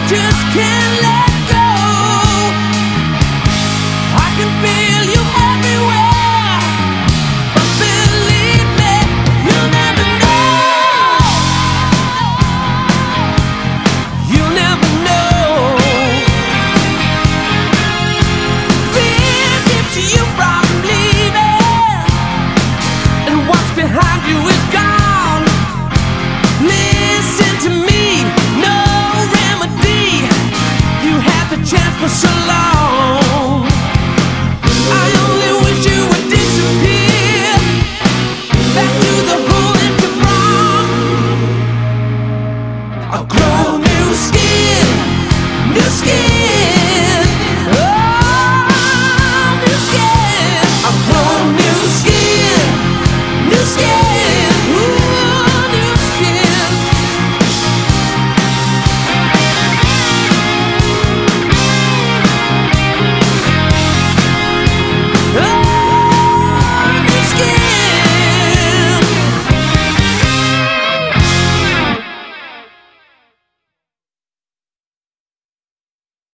just can't let go. I can feel you everywhere, but believe me, you'll never know. You'll never know. Fear keeps you from leaving, and what's behind you is gone. Listen to me, no remedy. You had the chance for so long. I only wish you would disappear back to the hole that you're from. I'll grow new skin, new skin.